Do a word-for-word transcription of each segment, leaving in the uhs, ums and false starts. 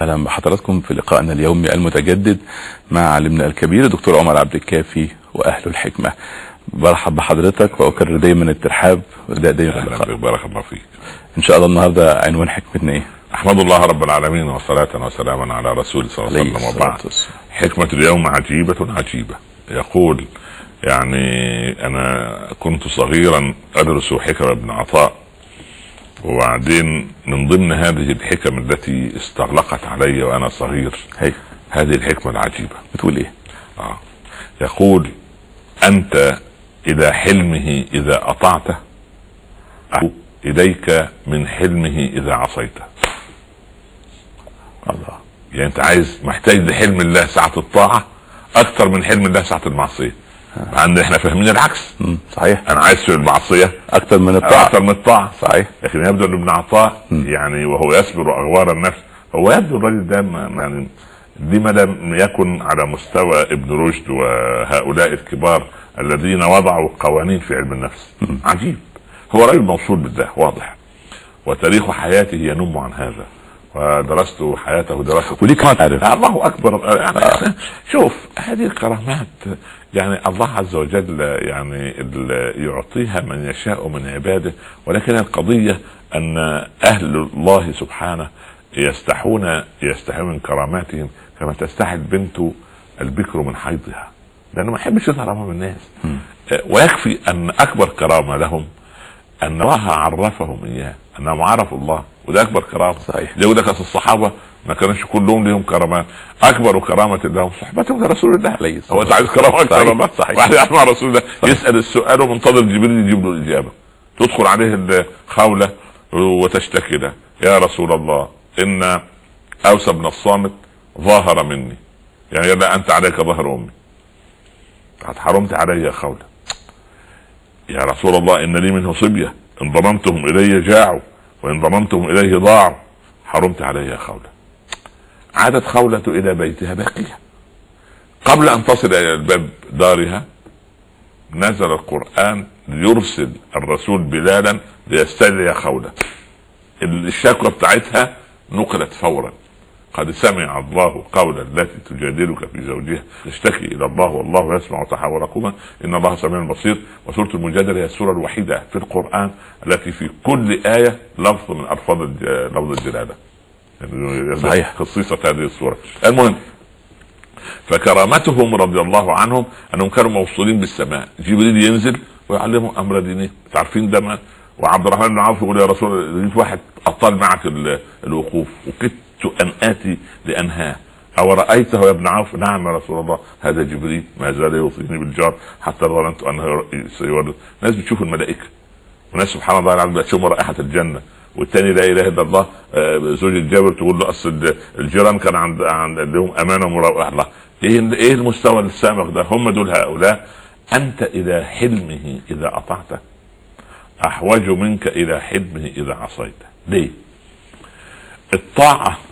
اهلا بحضراتكم في لقائنا اليومي المتجدد مع عالمنا الكبير دكتور عمر عبد الكافي واهل الحكمه. برحب بحضرتك واكرر دايما الترحاب وده دايما اللقاء. بارك الله فيك. ان شاء الله النهارده عنوان حكمتنا ايه؟ احمد الله رب العالمين وصلاة وسلاما على رسول صلى الله عليه وسلم وبعد. حكمة اليوم عجيبة عجيبة. يقول يعني انا كنت صغيرا ادرس حكم ابن عطاء، وبعدين من ضمن هذه الحكم التي استغلقت علي وانا صغير هي هذه الحكمة العجيبة. بتقول ايه؟ آه. يقول انت الى حلمه اذا اطعته أو اليك من حلمه اذا عصيته. الله. يعني انت عايز محتاج لحلم الله ساعة الطاعة اكتر من حلم الله ساعة المعصية، مع ان احنا فاهمين العكس. مم. صحيح. انا عايز في المعصية اكتر من الطاعة اكتر من الطاعة. صحيح. لكن يبدو ان ابن عطاء يعني وهو يصبر اغوار النفس، هو يبدو الرجل ده يعني لما لم يكن على مستوى ابن رشد وهؤلاء الكبار الذين وضعوا قوانين في علم النفس. مم. عجيب. هو رجل موصول بالله واضح، وتاريخ حياته ينم عن هذا، ودرست حياته دراسة. وليه كمان عارف الله اكبر يعني. آه. شوف هذه الكرامات يعني الله عز وجل يعني يعطيها من يشاء من عباده، ولكن القضية ان اهل الله سبحانه يستحون يستحون من كراماتهم كما تستحي البنت البكر من حيضها، لانه ما يحبش يظهر امام الناس. م. ويكفي ان اكبر كرامة لهم ان الله عرفهم اياه، انهم عرفوا الله، وده اكبر كرامه. صحيح. يقول لك الصحابه ما كانش كلهم لهم كرامات، اكبر كرامه لهم صحبتهم لرسول الله عليه الصلاه والسلام. هو انت عايز كرامات كرامات صحيح. واحد يعرف مع رسول الله يسال السؤال ومنتظر جبريل يجيب له الاجابه، تدخل عليه الخوله وتشتكي له يا رسول الله ان اوس بن الصامت ظاهر مني، يعني لا انت عليك ظهر امي، قد حرمت علي يا خوله. يا رسول الله ان لي منه صبيه ان ضممتهم الي جاعوا وان ضممتهم اليه ضاعوا، حرمت علي يا خوله. عادت خوله الى بيتها باقيه، قبل ان تصل الى الباب دارها نزل القرآن ليرسل الرسول بلالا ليستدعي خوله. الشكوى بتاعتها نقلت فورا، قد سمع الله قولا التي تجادلك في زوجها تشتكي الى الله والله يسمع تحاوركما ان الله سميع بصير. وسوره المجادله هي السوره الوحيده في القران التي في كل ايه لفظ من الفاظ لفظ الجلاله. صحيح. خصيصه هذه السوره. المهم، فكرامتهم رضي الله عنهم انهم كانوا موصولين بالسماء، جبريل ينزل ويعلمهم امر دينه. تعرفين ده؟ وعبد الرحمن بن عوف يقول يا رسول الله واحد اطال معك الوقوف وكدت ان اتي لانهاه، او رايته يا ابن عوف؟ نعم يا رسول الله هذا جبريل ما زال يوصيني بالجار حتى ظننت انه سيورد. ناس بتشوف الملائكه، وناس سبحان الله العظيم بتشوف رائحه الجنه، والتاني لا اله الا الله زوج الجابر تقول له اصل الجيران كان عند عند لهم امانه ومروءه. الله، ايه ايه المستوى السامق ده؟ هم دول هؤلاء. انت الى حلمه اذا اطعته احوج منك الى حلمه اذا عصيته. ليه؟ الطاعه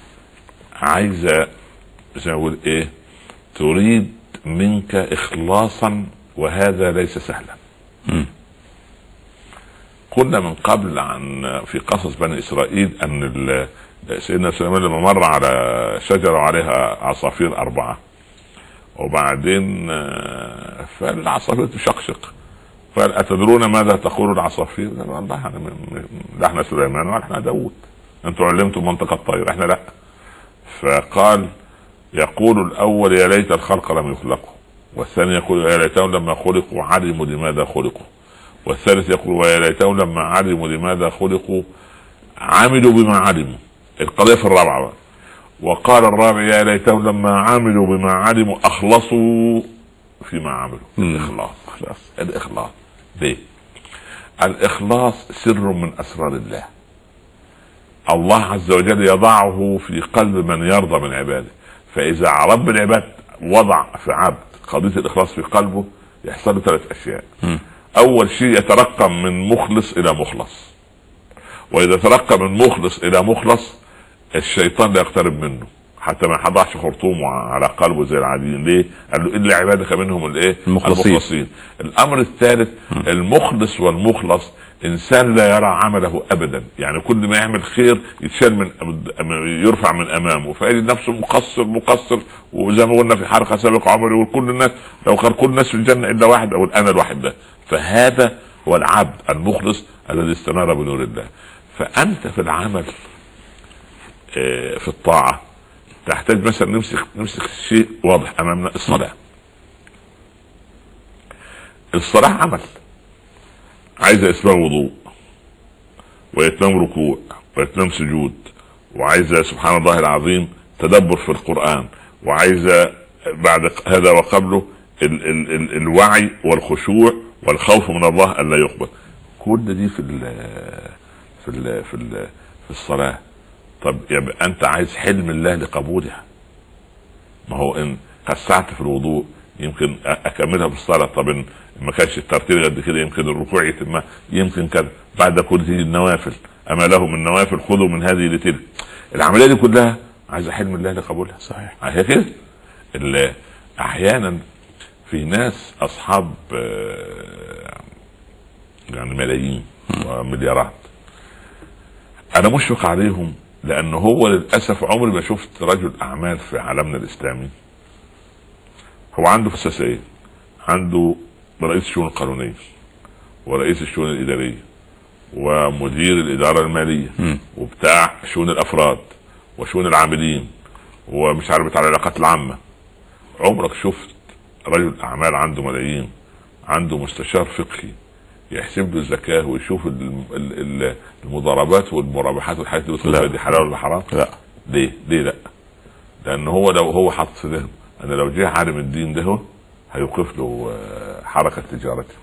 عايزه زي ما اقول ايه، تريد منك اخلاصا، وهذا ليس سهلا. م. قلنا من قبل عن في قصص بني اسرائيل ان سيدنا سليمان لما مر على شجره وعليها عصافير اربعه، وبعدين فالعصافير تشقشق، قال اتدرون ماذا تقول العصافير؟ قالوا والله لا احنا سليمان ولا احنا داود، انتم علمتم منطق الطير احنا لا. فقال يقول الاول يا ليت الخلق لم يخلقوا، والثاني يقول يا ليتهم لما خلقوا علموا لماذا خلقوا، والثالث يقول ويا ليتهم لما علموا لماذا خلقوا عملوا بما علموا. القضيه في الرابعه بقى. وقال الرابع يا ليتهم لما عملوا بما علموا اخلصوا فيما عملوا. الاخلاص اخلاص الاخلاص ليه؟ الاخلاص سر من اسرار الله، الله عز وجل يضعه في قلب من يرضى من عباده. فاذا رب العباد وضع في عبد قضيه الاخلاص في قلبه يحصل له ثلاث اشياء. م. اول شيء يترقم من مخلص الى مخلص، واذا ترقى من مخلص الى مخلص الشيطان لا يقترب منه حتى ما حضعش خرطومه على قلبه زي العاديين. ليه؟ قال له الا عبادك منهم الايه؟ المخلصين. المخلصين. الامر الثالث م. المخلص والمخلص انسان لا يرى عمله ابدا، يعني كل ما يعمل خير يتشال من يرفع من امامه، فيجد نفسه مقصر مقصر. وزي ما قلنا في حلقه سابقه عمر يقول كل الناس لو كان كل الناس في الجنه الا واحد او انا الواحد ده. فهذا هو العبد المخلص الذي استنار بنور الله. فانت في العمل في الطاعه تحتاج مثلا نمسك نمسك شيء واضح امامنا، الصلاه. الصلاه عمل، عايزه اسباب وضوء، ويتمام ركوع، ويتمام سجود، وعايزه سبحان الله العظيم تدبر في القرآن، وعايزه بعد هذا وقبله ال ال ال الوعي والخشوع والخوف من الله الا يقبل. كل دي في ال في ال في ال في الصلاه. طب يبقى انت عايز حلم الله لقبولها. ما هو ان قسعت في الوضوء يمكن اكملها بالصلاه، طب ان ما كانش الترتيب قد كده يمكن الركوع يتم، يمكن كده. بعد كل هذه النوافل، اما له من نوافل خذوا من هذه لتلك. العمليه دي كلها عايزه حلم الله لقبولها. صحيح. هي كده. احيانا في ناس اصحاب يعني ملايين ومليارات، انا مشفق عليهم، لانه هو للاسف عمري ما شفت رجل اعمال في عالمنا الاسلامي هو عنده فساسية، عنده رئيس الشؤون القانونية ورئيس الشؤون الإدارية ومدير الإدارة المالية م. وبتاع شؤون الأفراد وشؤون العاملين ومش عارف بتاع العلاقات العامة. عمرك شفت رجل أعمال عنده ملايين عنده مستشار فقهي يحسب له الزكاة ويشوف المضاربات والمرابحات والحاجات دي دي حلال ولا حرام؟ لا. ليه؟ ليه لا؟ لأن هو لو هو حط في ذهنه أنا لو جه عالم الدين ده هيوقف له حركة تجارته.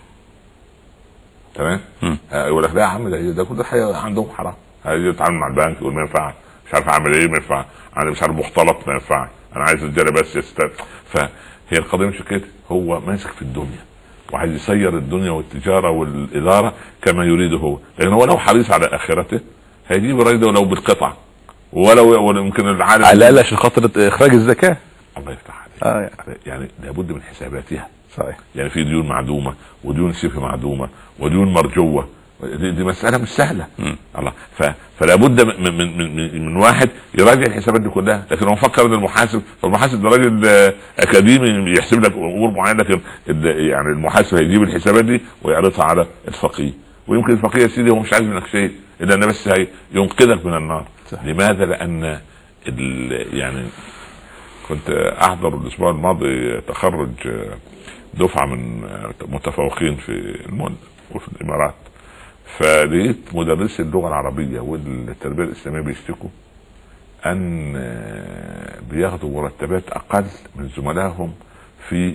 تمام؟ يقول لك لا يا عم ده ده كل حاجة عندهم حرام. هيجي يتعامل مع البنك يقول ما ينفعش، مش عارف اعمل ايه ما ينفع، انا مش عارف مختلط ما ينفع، انا عايز رجاله بس يستر. فهي القضيه مش كده، هو ماسك في الدنيا وعايز يسير الدنيا والتجاره والاداره كما يريد هو، لان هو لو حريص على اخرته هيجيب الراجل ده ولو بالقطعه ولو يمكن العالم على الاقل عشان خاطر اخراج الزكاه. الله يفتح عليك. آه يعني. يعني لابد من حساباتها. صحيح. يعني في ديون معدومه وديون شبه معدومه وديون مرجوه، دي, دي مساله مش سهله. م. الله ف... فلا بد من من, من من واحد يراجع الحسابات دي كلها. لكن هو فكر ان المحاسب، فالمحاسب ده راجل اكاديمي يحسب لك امور معينه، لكن يعني المحاسب هيجيب الحسابات دي ويعرضها على الفقيه، ويمكن الفقيه يا سيدي هو مش عايز منك شيء الا ان بس هي ينقذك من النار. صح. لماذا؟ لان ال... يعني كنت احضر الاسبوع الماضي تخرج دفعه من متفوقين في المول وفي الامارات، فلقيت مدرسي اللغه العربيه والتربيه الاسلاميه بيشتكوا ان بياخدوا مرتبات اقل من زملائهم في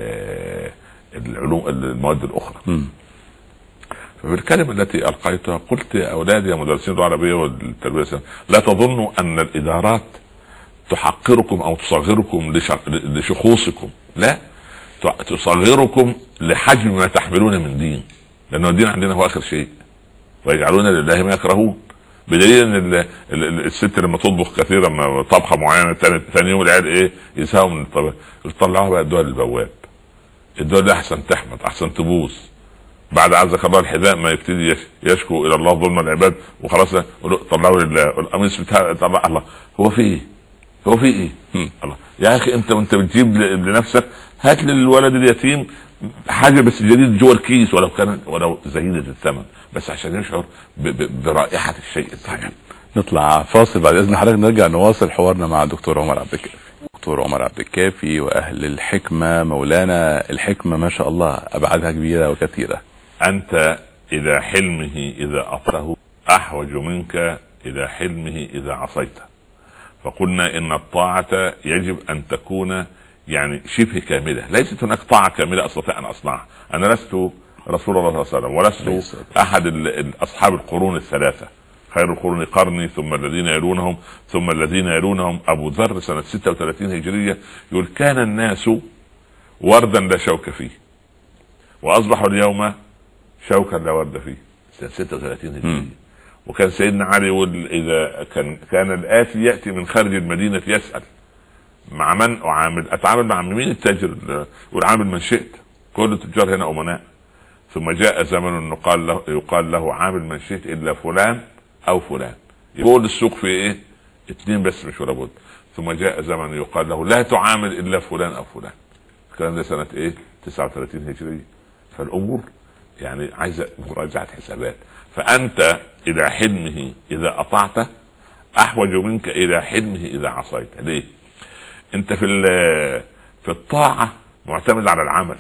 العلوم المواد الاخرى. م. ففي الكلمه التي القيتها قلت يا اولادي يا مدرسين اللغه العربيه والتربيه الاسلاميه لا تظنوا ان الادارات تحقركم او تصغركم لشخوصكم، لا، تصغركم لحجم ما تحملون من دين، لانه الدين عندنا هو اخر شيء، ويجعلون لله ما يكرهون. بدليل ان الست لما تطبخ كثيرا ما طبخه معينه ثاني يوم العيال ايه يساووا من الطبخ يطلعوها بقى الدول البواب، الدول ده احسن تحمد احسن تبوظ، بعد عزك الله الحذاء ما يبتدي يشكو الى الله ظلم العباد وخلاص طلعوا لله القميص بتاع طلع الله. هو في ايه؟ هو في ايه؟ الله يا اخي انت وانت بتجيب لنفسك هات للولد اليتيم حاجه بس جديد جوه الكيس ولو كان ولو زهيده الثمن، بس عشان يشعر برائحه الشيء الطيب. نطلع فاصل بعد اذن حضرتك نرجع نواصل حوارنا مع دكتور عمر عبد الكافي. دكتور عمر عبد الكافي واهل الحكمه، مولانا الحكمه ما شاء الله ابعادها كبيره وكثيره. انت الى حلمه اذا اطره احوج منك الى حلمه اذا عصيته. فقلنا ان الطاعه يجب ان تكون يعني شبه كامله، ليست هناك طاعه كامله استطيع ان اصنعها. انا لست رسول الله صلى الله عليه وسلم ولست احد اصحاب القرون الثلاثه، خير القرون قرني ثم الذين يلونهم ثم الذين يلونهم. ابو ذر سنه ستة وثلاثين هجريه يقول كان الناس وردا لا شوك فيه واصبحوا اليوم شوكا لا ورد فيه، سنه ستة وثلاثين هجريه. وكان سيدنا علي يقول اذا كان كان الاتي ياتي من خارج المدينه يسال مع من اعامل، اتعامل مع مين؟ التاجر والعامل من شئت، كل التجار هنا امناء. ثم جاء زمن يقال له يقال له عامل من شئت الا فلان او فلان. يقول السوق في ايه؟ اثنين بس مش ولا بد. ثم جاء زمن يقال له لا تعامل الا فلان او فلان. الكلام ده سنه ايه؟ تسعة وثلاثين هجريه. فالامور يعني عايزه مراجعه حسابات. فانت الى حلمه اذا اطعته احوج منك الى حلمه اذا عصيت. ليه؟ انت في في الطاعه معتمد على العمل،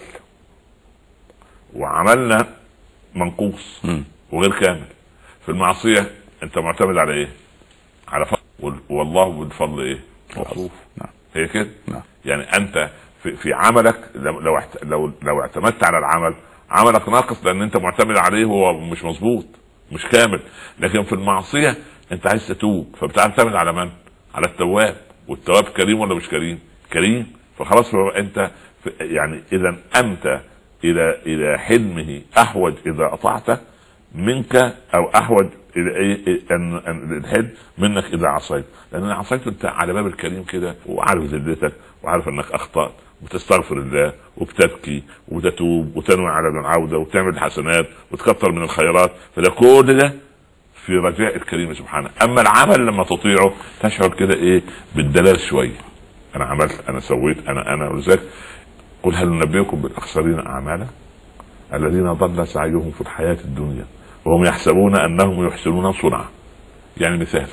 وعملنا منقوص وغير كامل. في المعصيه انت معتمد على ايه؟ على فضل، والله بالفضل ايه؟ موصوف. نعم. هي كده. نعم. يعني انت في, في عملك لو لو لو اعتمدت على العمل عملك ناقص، لان انت معتمد عليه هو مش مظبوط مش كامل. لكن في المعصيه انت عايز تتوب، فبتعتمد على من؟ على التواب. والتواب كريم ولا مش كريم؟ كريم. فخلاص انت يعني اذا انت الى الى حلمه احوج اذا اطعته منك، او احوج الى ايه؟ ان الحلم منك اذا عصيت. لان عصيت انت على باب الكريم كده، وعارف ذلتك وعارف انك اخطأت، وتستغفر الله وبتبكي وتتوب وتنوي على العودة وتعمل حسنات وتكتر من الخيرات. فده كل ده في رجاء الكريم سبحانه. اما العمل لما تطيعه تشعر كده ايه؟ بالدلال شوية. انا عملت، انا سويت، انا انا ولذلك قل هل ننبئكم بالاخسرين اعمالا الذين ضل سعيهم في الحياة الدنيا وهم يحسبون انهم يحسنون صنعا. يعني مثال،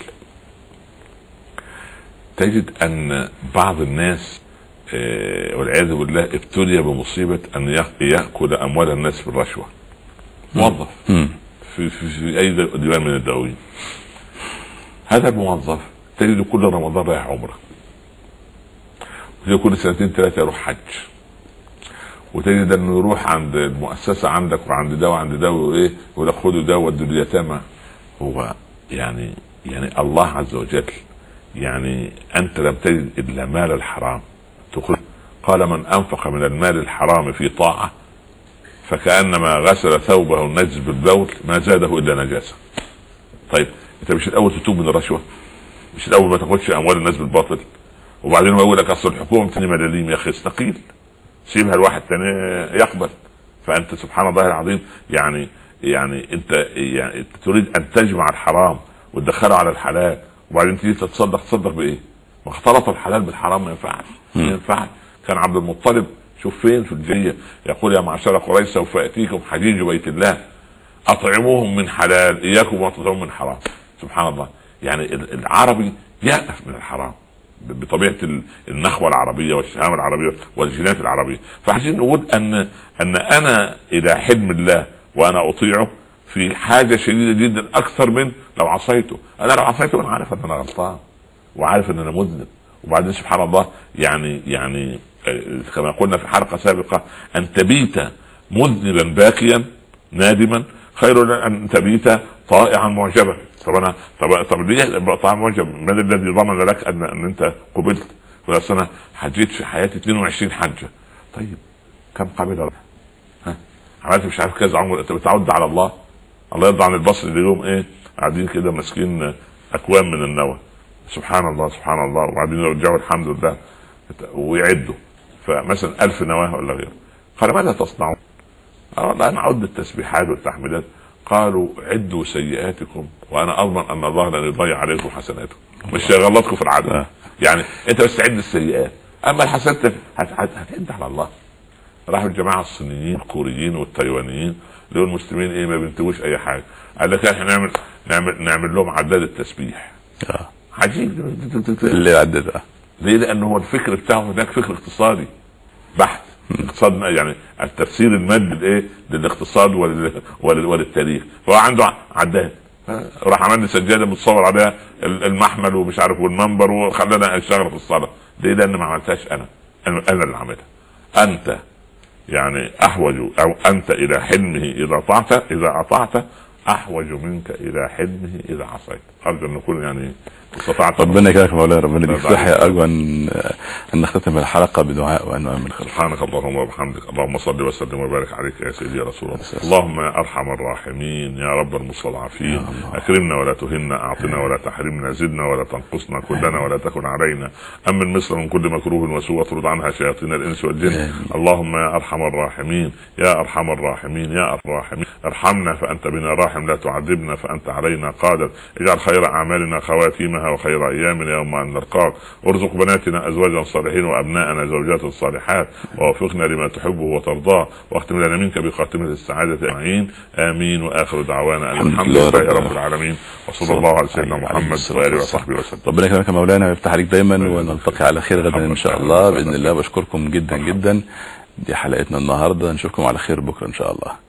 تجد ان بعض الناس آه والعياذ بالله ابتلي بمصيبة ان يأكل اموال الناس بالرشوة. موظف في, في, في اي ديوان من الدواوين، هذا الموظف تجد كل رمضان رايح عمره، كل سنتين ثلاثة يروح حج، وتجد انه يروح عند المؤسسة عندك وعند ده وعند ده وايه، ولا خدوا ده ودوا اليتامى. هو يعني يعني الله عز وجل يعني انت لم تجد الا مال الحرام تخرج. قال من انفق من المال الحرام في طاعة فكأنما غسل ثوبه النجس بالبول ما زاده الا نجاسة. طيب انت مش الاول تتوب من الرشوة؟ مش الاول ما تاخدش اموال الناس بالباطل؟ وبعدين هو يقول لك اصل الحكومة تاني ملاليم. يا اخي استقيل، سيبها الواحد تاني يقبل. فانت سبحان الله العظيم يعني يعني انت يعني تريد ان تجمع الحرام وتدخله على الحلال، وبعدين تيجي تتصدق تصدق بايه؟ ما اختلط الحلال بالحرام ما ينفعش. ما ينفعش. كان عبد المطلب شوف فين في الجية يقول يا معشر قريش سوف ياتيكم حجيج بيت الله اطعموهم من حلال اياكم وتطعموا من حرام. سبحان الله. يعني العربي يألف من الحرام بطبيعة النخوة العربية والشهامة العربية والجينات العربية. فعايزين نقول ان ان انا الى حلم الله وانا اطيعه في حاجة شديدة جدا اكثر من لو عصيته. انا لو عصيته انا عارف ان انا غلطان وعارف ان انا مذنب. وبعدين سبحان الله يعني يعني كما قلنا في حلقة سابقة ان تبيت مذنبا باكيا نادما خير ان تبيت طائعا معجبا. طب انا طب طب ليه طائع معجب؟ من الذي ضمن لك ان ان انت قبلت؟ بس انا حجيت في حياتي اثنين وعشرين حجه. طيب كم قبل؟ ها عملت مش عارف كذا عمر. انت بتعود على الله. الله يرضى عن البصر اليوم ايه قاعدين كده ماسكين اكوام من النوى. سبحان الله سبحان الله. وبعدين يرجعوا الحمد لله ويعدوا فمثلا ألف نواه ولا غيره. قال ماذا تصنعون؟ والله انا عد التسبيحات والتحميدات. قالوا عدوا سيئاتكم وانا اضمن ان الله لن يضيع عليكم حسناتكم. مش شغلتكم في العدل. يعني انت بس تعد السيئات، اما الحسنات هتعد على الله. راحوا الجماعه الصينيين الكوريين والتايوانيين لقوا المسلمين ايه ما بينتجوش اي حاجه. قال لك احنا نعمل نعمل نعمل لهم عداد التسبيح. عجيب اللي عددها. ليه؟ لانه هو الفكر بتاعه هناك فكر اقتصادي بحت. اقتصاد يعني التفسير المادي الايه للاقتصاد وللتاريخ. فهو عنده عداد. راح عمل لي سجاده متصور عليها المحمل ومش عارف والمنبر وخلاني اشتغل في الصلاه. ليه؟ لان ما عملتهاش انا انا اللي عملتها. انت يعني احوج او انت الى حلمه اذا اطعت اذا اطعت احوج منك الى حلمه اذا عصيت. ارجو ان نكون يعني استطعت. ربنا يكرمك يا مولانا، ربنا يديك الصحة. ارجو ان ان نختتم الحلقة بدعاء وانواع من خير. سبحانك اللهم وبحمدك، اللهم صل وسلم وبارك عليك يا سيدي يا رسول الله. اللهم يا ارحم الراحمين يا رب المستضعفين، اكرمنا ولا تهنا، اعطنا ولا تحرمنا، زدنا ولا تنقصنا، كلنا ولا تكن علينا، امن مصر من كل مكروه وسوء، اطرد عنها شياطين الانس والجن. اللهم يا ارحم الراحمين يا ارحم الراحمين يا ارحم الراحمين، ارحمنا فانت بنا راحم، لا تعذبنا فانت علينا قادر. اجعل خير اعمالنا خواتيمها وخير ايامنا يوم ان نلقاك. ارزق بناتنا ازواجا صالحين وابناءنا زوجات صالحات، ووفقنا لما تحبه وترضاه، واختم لنا منك بخاتمة السعادة اجمعين. امين. واخر دعوانا ان الحمد لله رب العالمين، وصلى الله على سيدنا محمد واله وصحبه وسلم. ربنا يكرمك يا مولانا ويفتح عليك دايما، ونلتقي على خير غدا ان شاء الله باذن الله. بشكركم جدا جدا. دي حلقتنا النهارده، نشوفكم على خير بكره ان شاء الله.